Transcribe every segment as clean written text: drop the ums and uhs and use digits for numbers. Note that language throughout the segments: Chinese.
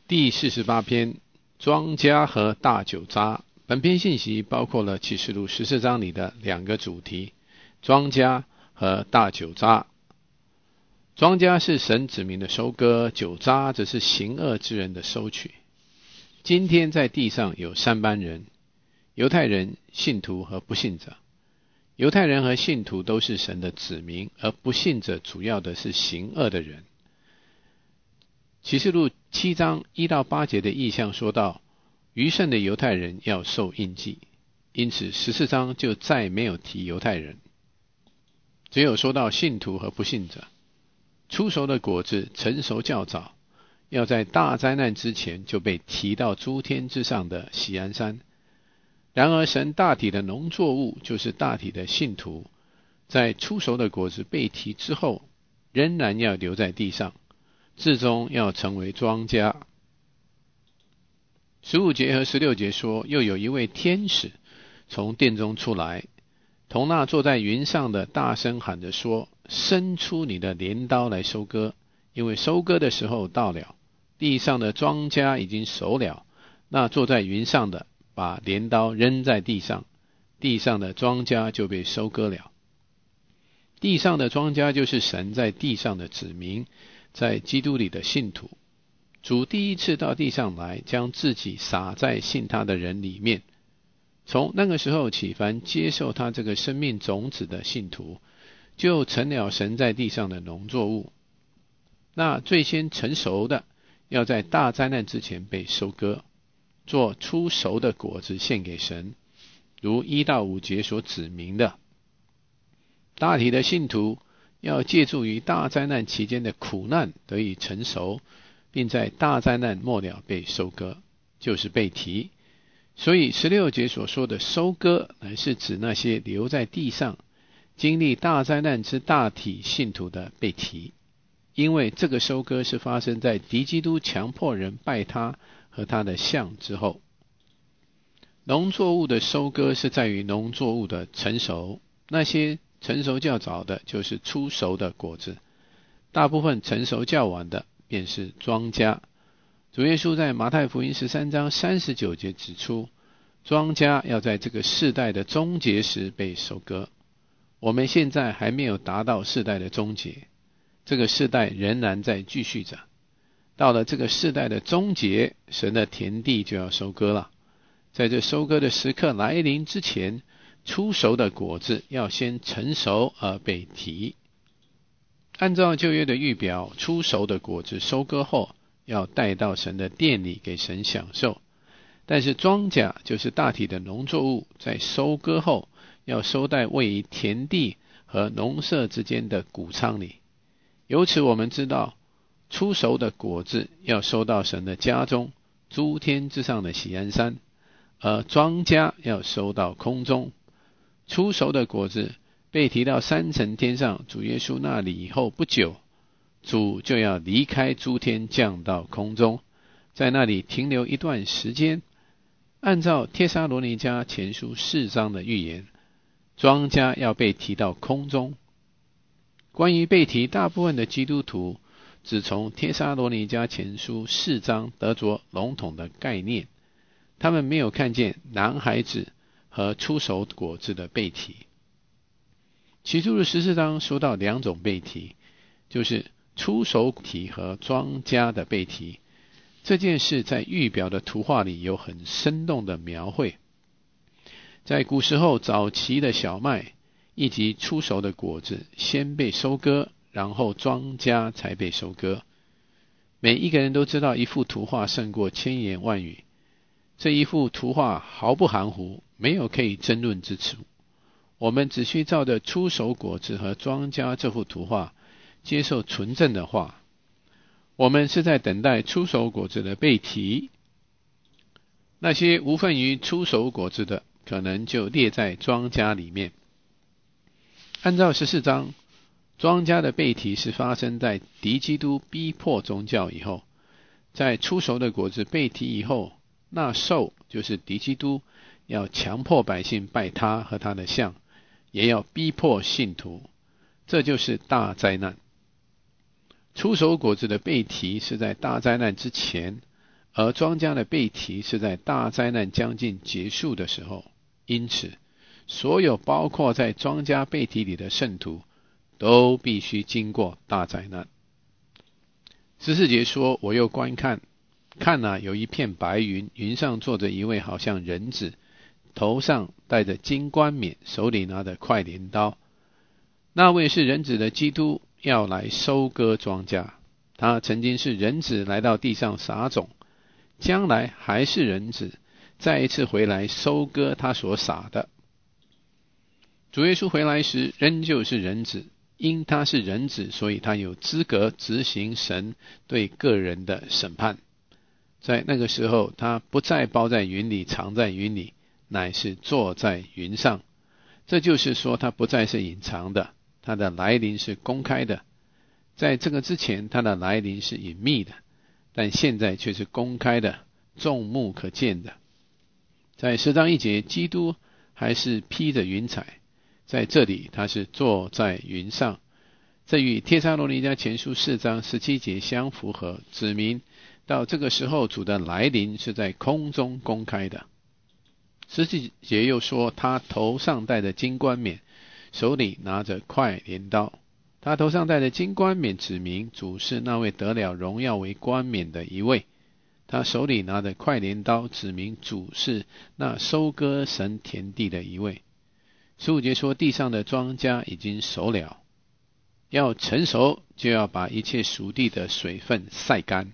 第48篇庄稼和大酒渣。本篇信息包括了启示录14章里的两个主题，庄稼和大酒渣。庄稼是神子民的收割，酒渣则是行恶之人的收取。今天在地上有三班人：犹太人、信徒和不信者。犹太人和信徒都是神的子民，而不信者主要的是行恶的人。启示录7章1到8节的意象说到，余剩的犹太人要受印记，因此14章就再没有提犹太人，只有说到信徒和不信者。出熟的果子成熟较早，要在大灾难之前就被提到诸天之上的锡安山。然而神大体的农作物，就是大体的信徒，在出熟的果子被提之后，仍然要留在地上，至终要成为庄稼。15节和16节说，又有一位天使从殿中出来，同那坐在云上的大声喊着说，伸出你的镰刀来收割，因为收割的时候到了，地上的庄稼已经熟了。那坐在云上的把镰刀扔在地上，地上的庄稼就被收割了。地上的庄稼就是神在地上的子民，在基督里的信徒。主第一次到地上来，将自己撒在信他的人里面。从那个时候起，凡接受他这个生命种子的信徒，就成了神在地上的农作物。那最先成熟的，要在大灾难之前被收割，做出熟的果子献给神，如1到5节所指明的。大体的信徒要借助于大灾难期间的苦难得以成熟，并在大灾难末了被收割，就是被提。所以16节所说的收割，乃是指那些留在地上经历大灾难之大体信徒的被提，因为这个收割是发生在敌基督强迫人拜他和他的像之后。农作物的收割是在于农作物的成熟，那些成熟较早的就是出熟的果子，大部分成熟较晚的便是庄稼。主耶稣在马太福音13章39节指出，庄稼要在这个世代的终结时被收割。我们现在还没有达到世代的终结，这个世代仍然在继续着。到了这个世代的终结，神的田地就要收割了。在这收割的时刻来临之前，出熟的果子要先成熟而被提。按照旧约的预表，出熟的果子收割后要带到神的殿里给神享受。但是庄稼就是大体的农作物，在收割后要收在位于田地和农舍之间的谷仓里。由此我们知道，出熟的果子要收到神的家中，诸天之上的锡安山，而庄稼要收到空中。出熟的果子被提到3层天上主耶稣那里以后不久，主就要离开诸天降到空中，在那里停留一段时间。按照帖撒罗尼迦前书4章的预言，庄稼要被提到空中。关于被提，大部分的基督徒只从帖撒罗尼迦前书4章得着笼统的概念，他们没有看见男孩子和出熟果子的被提。启示录14章说到2种被提，就是出熟提和庄稼的被提。这件事在预表的图画里有很生动的描绘。在古时候，早期的小麦以及出熟的果子先被收割，然后庄稼才被收割。每一个人都知道，一幅图画胜过千言万语。这一幅图画毫不含糊，没有可以争论之处。我们只需照着出熟果子和庄稼这幅图画，接受纯正的话。我们是在等待出熟果子的被提。那些无份于出熟果子的，可能就列在庄稼里面。按照14章，庄稼的被提是发生在敌基督逼迫宗教以后。在出熟的果子被提以后，那兽就是敌基督，要强迫百姓拜他和他的像，也要逼迫信徒，这就是大灾难。出熟果子的被提是在大灾难之前， 而庄稼的被提是在大灾难将近结束的时候，因此所有包括在庄稼被提里的圣徒都必须经过大灾难。14节说，我又观看，看啊，有一片白云，云上坐着一位好像人子，头上戴着金冠冕，手里拿着快镰刀。那位是人子的基督，要来收割庄稼。他曾经是人子来到地上撒种，将来还是人子再一次回来收割他所撒的。主耶稣回来时仍旧是人子，因他是人子，所以他有资格执行神对个人的审判。在那个时候，他不再包在云里，藏在云里，乃是坐在云上。这就是说，他不再是隐藏的，他的来临是公开的。在这个之前，他的来临是隐秘的，但现在却是公开的，众目可见的。在10章1节，基督还是披着云彩，在这里他是坐在云上。这与帖撒罗尼迦前书4章17节相符合，指明到这个时候主的来临是在空中公开的。17节又说，他头上戴着金冠冕，手里拿着快镰刀。他头上戴的金冠冕指明主是那位得了荣耀为冠冕的一位，他手里拿着快镰刀指明主是那收割神田地的一位。15节说，地上的庄稼已经熟了，要成熟就要把一切属地的水分晒干。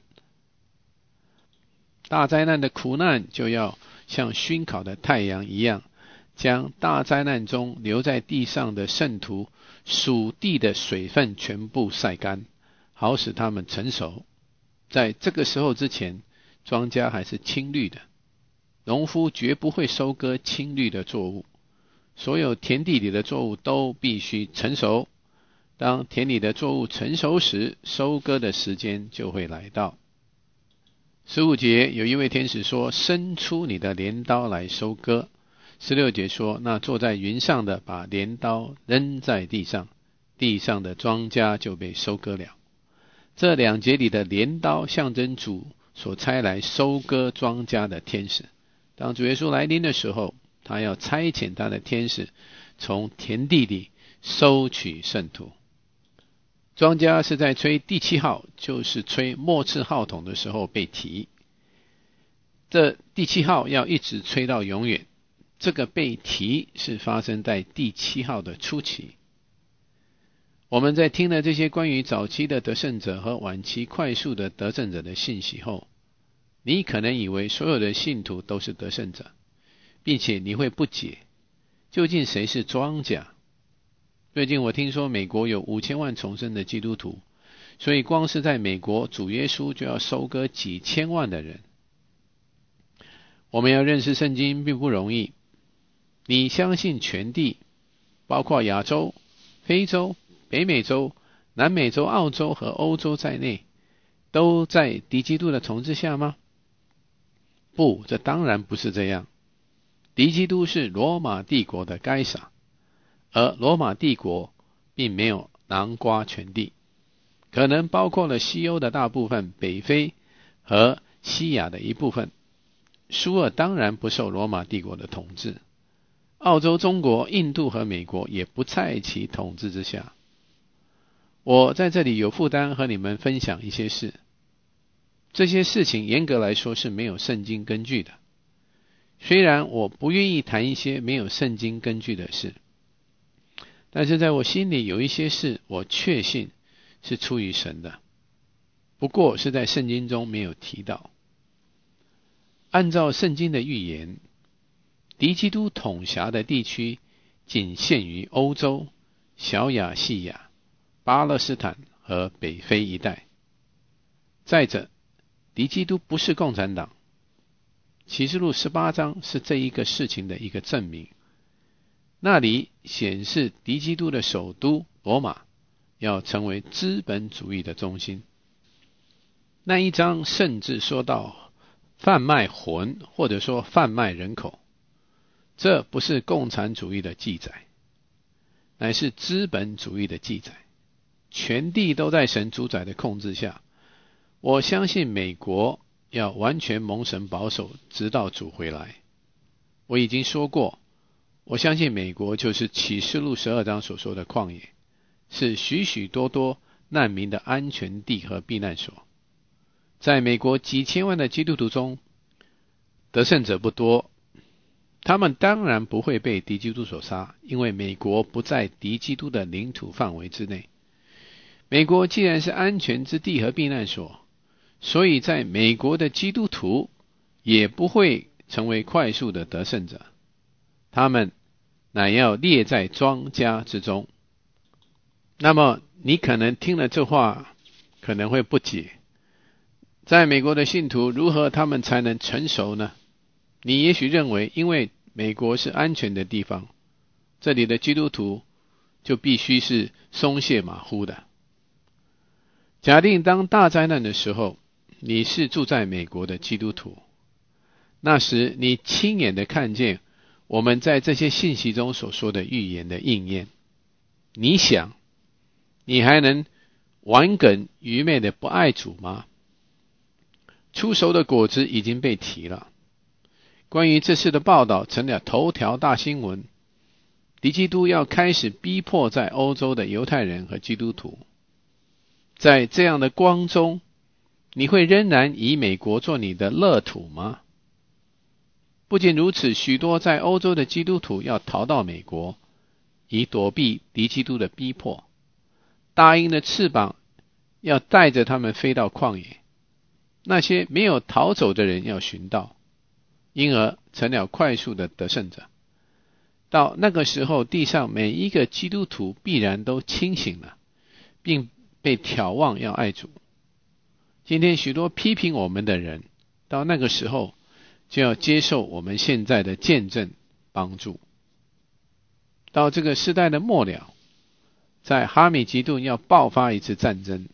大灾难的苦难就要像熏烤的太阳一样，将大灾难中留在地上的圣徒属地的水分全部晒干，好使他们成熟。在这个时候之前，庄稼还是青绿的，农夫绝不会收割青绿的作物，所有田地里的作物都必须成熟。当田里的作物成熟时，收割的时间就会来到。15节有一位天使说，伸出你的镰刀来收割。16节说，那坐在云上的把镰刀扔在地上，地上的庄稼就被收割了。这2节里的镰刀象征主所差来收割庄稼的天使。当主耶稣来临的时候，他要差遣他的天使从田地里收取圣徒。庄稼是在吹第7号，就是吹末次号筒的时候被提。这第7号要一直吹到永远。这个被提是发生在第7号的初期。我们在听了这些关于早期的得胜者和晚期快速的得胜者的信息后，你可能以为所有的信徒都是得胜者，并且你会不解，究竟谁是庄稼？最近我听说美国有5000万重生的基督徒，所以光是在美国，主耶稣就要收割几千万的人。我们要认识圣经并不容易。你相信全地，包括亚洲、非洲、北美洲、南美洲、澳洲和欧洲在内，都在敌基督的统治下吗？不，这当然不是这样。敌基督是罗马帝国的该撒，而罗马帝国并没有囊括全地，可能包括了西欧的大部分、北非和西亚的一部分。苏俄当然不受罗马帝国的统治，澳洲、中国、印度和美国也不在其统治之下。我在这里有负担和你们分享一些事，这些事情严格来说是没有圣经根据的。虽然我不愿意谈一些没有圣经根据的事，但是在我心里有一些事我确信是出于神的，不过是在圣经中没有提到。按照圣经的预言，敌基督统辖的地区仅限于欧洲、小亚细亚、巴勒斯坦和北非一带。再者，敌基督不是共产党。启示录18章是这一个事情的一个证明。那里显示敌基督的首都罗马要成为资本主义的中心。那一章甚至说到贩卖魂，或者说贩卖人口。这不是共产主义的记载，乃是资本主义的记载。全地都在神主宰的控制下。我相信美国要完全蒙神保守，直到主回来。我已经说过，我相信美国就是启示录12章所说的旷野，是许许多多难民的安全地和避难所。在美国几千万的基督徒中，得胜者不多，他们当然不会被敌基督所杀，因为美国不在敌基督的领土范围之内。美国既然是安全之地和避难所，所以在美国的基督徒也不会成为快速的得胜者，他们乃要列在庄稼之中。那么你可能听了这话可能会不解，在美国的信徒如何他们才能成熟呢？你也许认为因为美国是安全的地方，这里的基督徒就必须是松懈马虎的。假定当大灾难的时候，你是住在美国的基督徒，那时你亲眼的看见我们在这些信息中所说的预言的应验，你想你还能顽梗愚昧的不爱主吗？出熟的果子已经被提了，关于这事的报道成了头条大新闻，敌基督要开始逼迫在欧洲的犹太人和基督徒。在这样的光中，你会仍然以美国做你的乐土吗？不仅如此，许多在欧洲的基督徒要逃到美国，以躲避敌基督的逼迫。大鹰的翅膀要带着他们飞到旷野，那些没有逃走的人要寻到，因而成了快速的得胜者。到那个时候，地上每一个基督徒必然都清醒了，并被挑望要爱主。今天许多批评我们的人，到那个时候就要接受我们现在的见证帮助。到这个时代的末了，在哈米吉顿要爆发一次战争。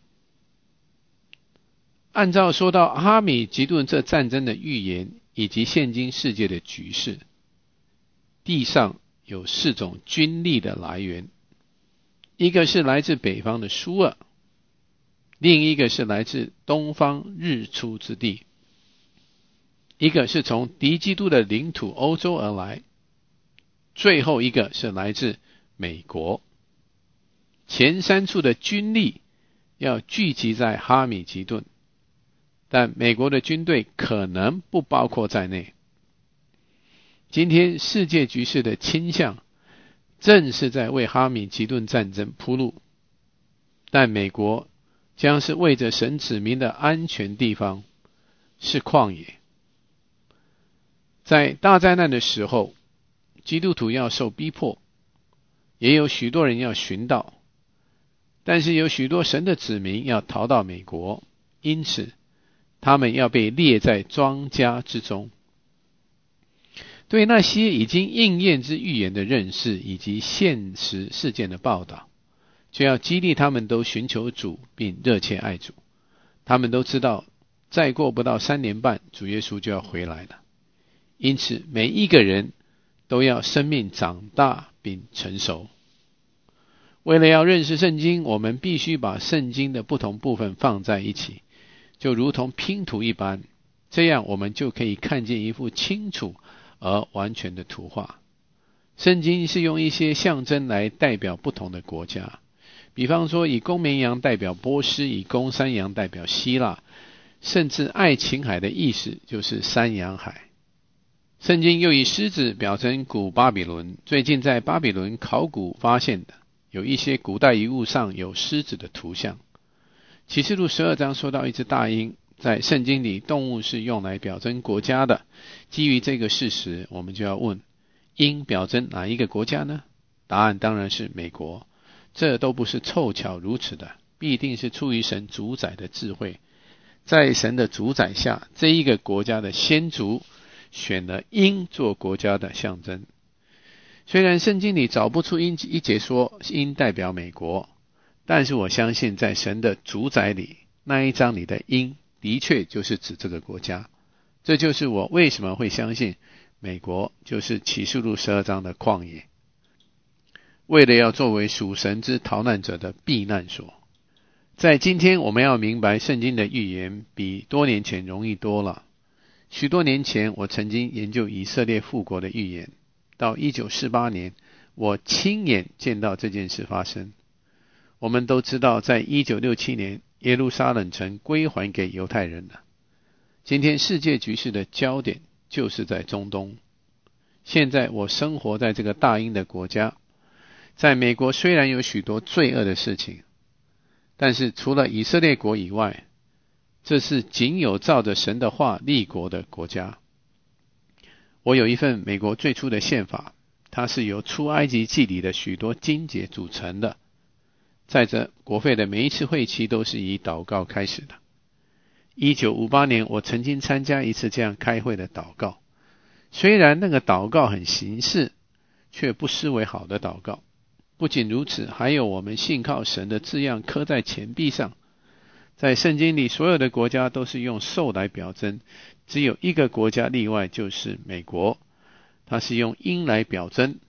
按照说到哈米吉顿这战争的预言以及现今世界的局势，地上有4种军力的来源，一个是来自北方的苏俄，另一个是来自东方日出之地，一个是从敌基督的领土欧洲而来，最后一个是来自美国。前3处的军力要聚集在哈米吉顿，但美国的军队可能不包括在内。今天世界局势的倾向正是在为哈米吉顿战争铺路，但美国将是为着神子民的安全地方，是旷野。在大灾难的时候，基督徒要受逼迫，也有许多人要寻道，但是有许多神的子民要逃到美国，因此他们要被列在庄稼之中。对那些已经应验之预言的认识以及现实事件的报道，就要激励他们都寻求主并热切爱主。他们都知道再过不到3年半，主耶稣就要回来了。因此每一个人都要生命长大并成熟。为了要认识圣经，我们必须把圣经的不同部分放在一起，就如同拼图一般，这样我们就可以看见一幅清楚而完全的图画。圣经是用一些象征来代表不同的国家，比方说以公绵羊代表波斯，以公山羊代表希腊，甚至爱琴海的意思就是山洋海。圣经又以狮子表征古巴比伦，最近在巴比伦考古发现的有一些古代遗物上有狮子的图像。启示录12章说到一只大鹰，在圣经里动物是用来表征国家的。基于这个事实，我们就要问，鹰表征哪一个国家呢？答案当然是美国。这都不是凑巧如此的，必定是出于神主宰的智慧。在神的主宰下，这一个国家的先祖选了鹰做国家的象征。虽然圣经里找不出一节说鹰代表美国，但是我相信在神的主宰里，那一章里的鹰的确就是指这个国家。这就是我为什么会相信美国就是启示录12章的旷野，为了要作为属神之逃难者的避难所。 在今天我们要明白圣经的预言比多年前容易多了。许多年前我曾经研究以色列复国的预言，到1948年我亲眼见到这件事发生。我们都知道在1967年耶路撒冷城归还给犹太人了。今天世界局势的焦点就是在中东。现在我生活在这个大英的国家，在美国虽然有许多罪恶的事情，但是除了以色列国以外，这是仅有照着神的话立国的国家。我有一份美国最初的宪法，它是由出埃及记里的许多经节组成的。在这国会的每一次会期都是以祷告开始的。1958年我曾经参加一次这样开会的祷告，虽然那个祷告很形式，却不失为好的祷告。不仅如此，还有我们信靠神的字样刻在钱币上。在圣经里，所有的国家都是用兽来表征，只有一个国家例外，就是美国，它是用鹰来表征。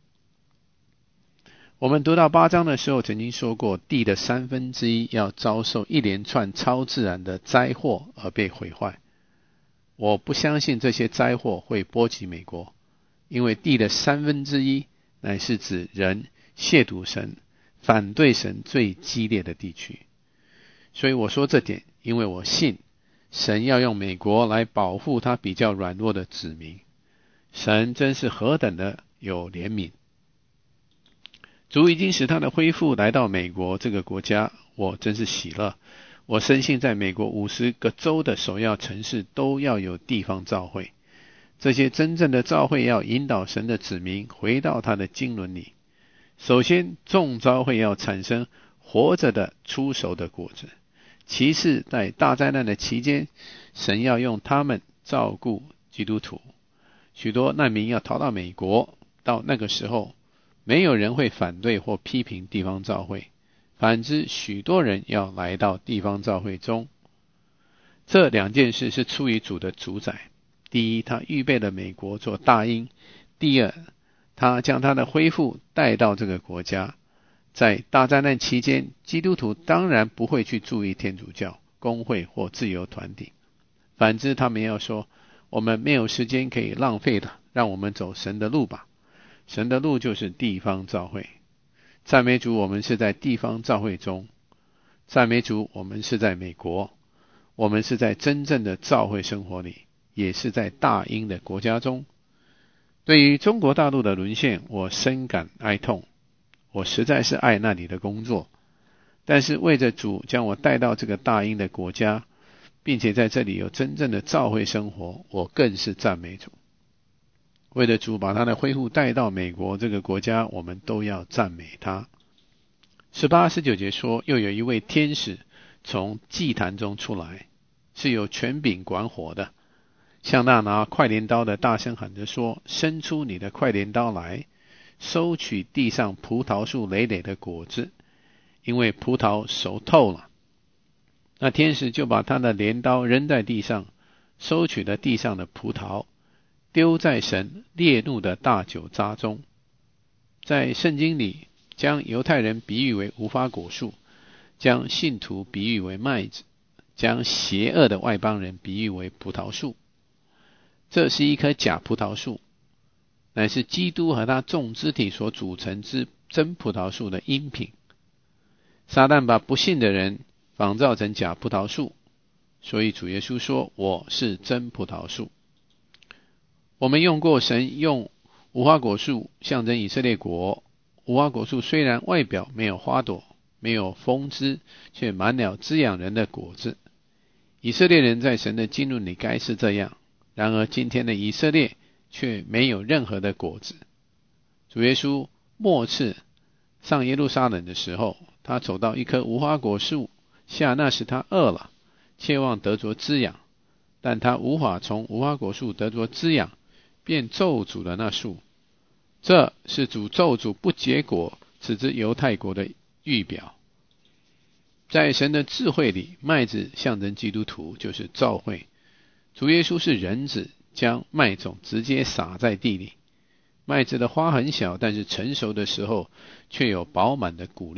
我们读到8章的时候曾经说过，地的1/3要遭受一连串超自然的灾祸而被毁坏。我不相信这些灾祸会波及美国，因为地的1/3乃是指人亵渎神、反对神最激烈的地区。所以我说这点，因为我信神要用美国来保护他比较软弱的子民。神真是何等的有怜悯。主已经使他的恢复来到美国这个国家，我真是喜乐。我深信在美国50个州的首要城市都要有地方教会，这些真正的教会要引导神的子民回到他的经纶里。首先，众教会要产生活着的出熟的果子。其次，在大灾难的期间，神要用他们照顾基督徒。许多难民要逃到美国，到那个时候，没有人会反对或批评地方教会，反之，许多人要来到地方教会中。这2件事是出于主的主宰。第一，他预备了美国做大鹰；第二，他将他的恢复带到这个国家。在大灾难期间，基督徒当然不会去注意天主教、公会或自由团体，反之他们要说，我们没有时间可以浪费的，让我们走神的路吧。神的路就是地方教会。赞美主，我们是在地方教会中。赞美主，我们是在美国。我们是在真正的教会生活里，也是在大英的国家中。对于中国大陆的沦陷，我深感哀痛。我实在是爱那里的工作，但是为着主将我带到这个大英的国家，并且在这里有真正的教会生活，我更是赞美主。为了主把他的恢复带到美国这个国家，我们都要赞美他。18、19节说，又有一位天使从祭坛中出来，是有权柄管火的，向那拿快镰刀的大声喊着说，伸出你的快镰刀来，收取地上葡萄树累累的果子，因为葡萄熟透了。那天使就把他的镰刀扔在地上，收取了地上的葡萄，丢在神烈怒的大酒渣中。在圣经里，将犹太人比喻为无花果树，将信徒比喻为麦子，将邪恶的外邦人比喻为葡萄树。这是一棵假葡萄树，乃是基督和他众肢体所组成之真葡萄树的阴品。撒旦把不信的人仿造成假葡萄树，所以主耶稣说，我是真葡萄树。我们用过神用无花果树象征以色列国。无花果树虽然外表没有花朵，没有风枝，却满了滋养人的果子。以色列人在神的经纶里该是这样，然而今天的以色列却没有任何的果子。主耶稣末次上耶路撒冷的时候，他走到一棵无花果树下，那时他饿了，切望得着滋养，但他无法从无花果树得着滋养，便咒诅了那树。这是主咒诅不结果此之犹太国的预表。在神的智慧里，麦子象征基督徒，就是教会。主耶稣是人子，将麦种直接撒在地里。麦子的花很小，但是成熟的时候却有饱满的谷粒，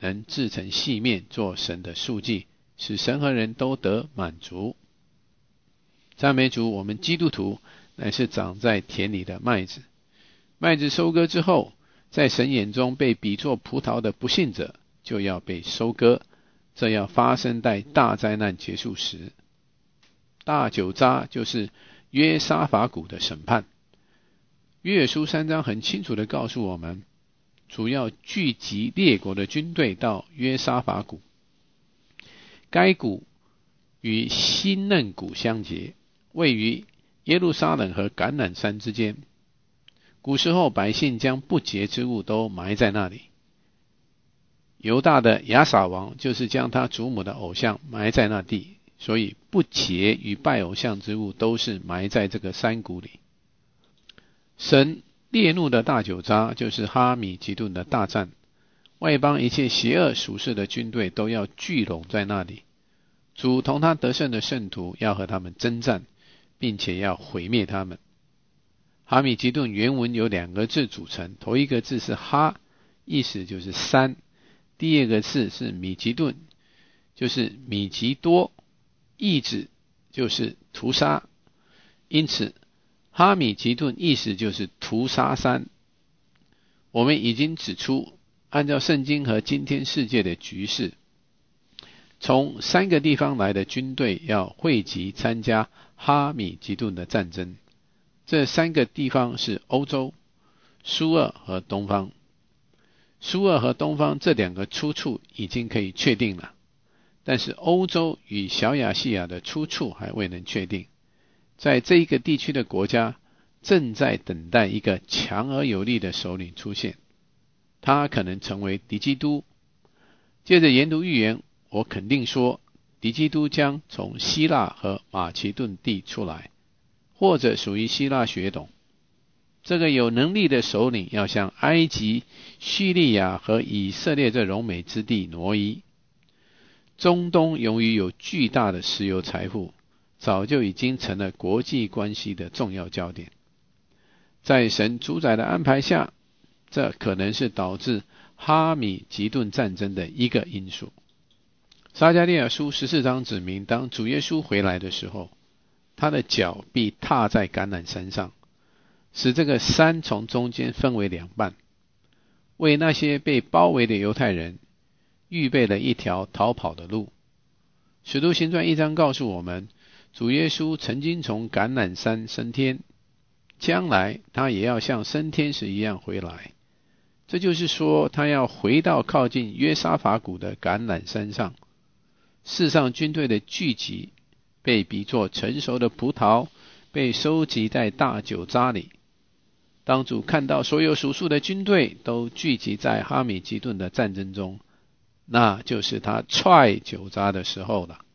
能制成细面，做神的素祭，使神和人都得满足。赞美主，我们基督徒乃是长在田里的麦子。麦子收割之后，在神眼中被比作葡萄的不信者就要被收割，这要发生在大灾难结束时。大酒渣就是约沙法谷的审判。约珥书3章很清楚地告诉我们，主要聚集列国的军队到约沙法谷，该谷与新嫩谷相结，位于耶路撒冷和橄榄山之间。古时候百姓将不洁之物都埋在那里。犹大的亚撒王就是将他祖母的偶像埋在那地，所以不洁与拜偶像之物都是埋在这个山谷里。神烈怒的大酒渣就是哈米吉顿的大战，外邦一切邪恶属世的军队都要聚拢在那里。主同他得胜的圣徒要和他们征战，并且要毁灭他们。哈米吉顿原文有2个字组成，头一个字是哈，意思就是山；第二个字是米吉顿，就是米吉多，意指就是屠杀。因此哈米吉顿意思就是屠杀山。我们已经指出，按照圣经和今天世界的局势，从3个地方来的军队要汇集参加哈米吉顿的战争。这3个地方是欧洲、苏俄和东方。苏俄和东方这2个出处已经可以确定了，但是欧洲与小亚细亚的出处还未能确定。在这一个地区的国家正在等待一个强而有力的首领出现，他可能成为敌基督。借着研读预言，我肯定说敌基督将从希腊和马其顿地出来，或者属于希腊血统。这个有能力的首领要向埃及、叙利亚和以色列这荣美之地挪移。中东由于有巨大的石油财富，早就已经成了国际关系的重要焦点。在神主宰的安排下，这可能是导致哈米吉顿战争的一个因素。撒迦利亚书14章指明，当主耶稣回来的时候，他的脚必踏在橄榄山上，使这个山从中间分为2半，为那些被包围的犹太人预备了一条逃跑的路。使徒行传1章告诉我们，主耶稣曾经从橄榄山升天，将来他也要像升天时一样回来。这就是说，他要回到靠近约沙法谷的橄榄山上。世上军队的聚集被比作成熟的葡萄，被收集在大酒渣里。当主看到所有属数的军队都聚集在哈米吉顿的战争中，那就是他踹酒渣的时候了。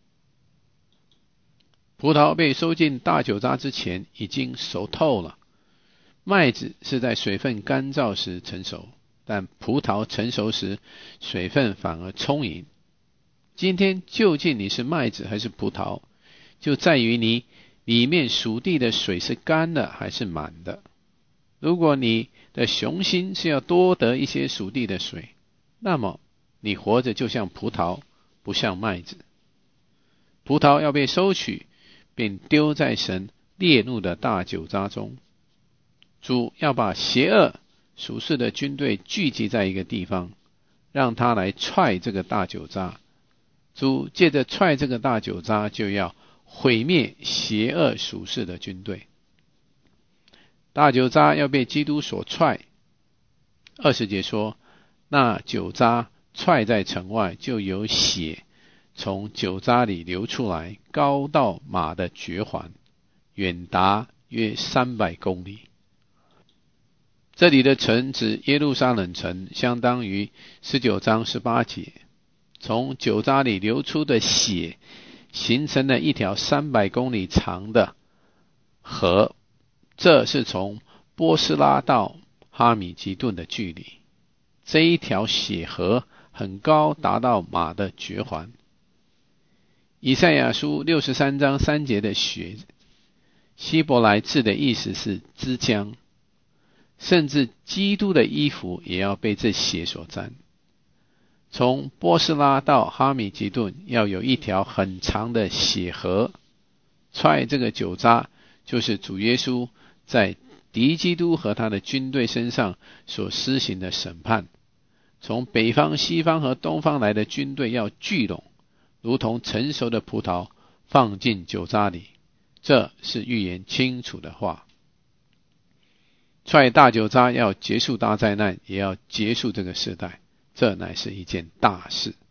葡萄被收进大酒渣之前已经熟透了。麦子是在水分干燥时成熟，但葡萄成熟时水分反而充盈。今天究竟你是麦子还是葡萄，就在于你里面属地的水是干的还是满的。如果你的雄心是要多得一些属地的水，那么你活着就像葡萄，不像麦子。葡萄要被收取，并丢在神烈怒的大酒渣中。主要把邪恶属世的军队聚集在一个地方，让他来踹这个大酒渣。主借着踹这个大酒渣，就要毁灭邪恶属世的军队。大酒渣要被基督所踹。20节说，那酒渣踹在城外，就有血从酒渣里流出来，高到马的绝环，远达约300公里。这里的城指耶路撒冷城，相当于19章18节。从酒渣里流出的血形成了一条300公里长的河，这是从波斯拉到哈米吉顿的距离。这一条血河很高，达到马的绝环。以赛亚书63章3节的血，希伯来字的意思是汁浆，甚至基督的衣服也要被这血所沾。 从波斯拉到哈米吉顿要有一条很长的血河，踹这个酒渣就是主耶稣在敌基督和他的军队身上所施行的审判。从北方、西方和东方来的军队要聚拢，如同成熟的葡萄放进酒渣里，这是预言清楚的话。踹大酒渣要结束大灾难，也要结束这个世代，这乃是一件大事。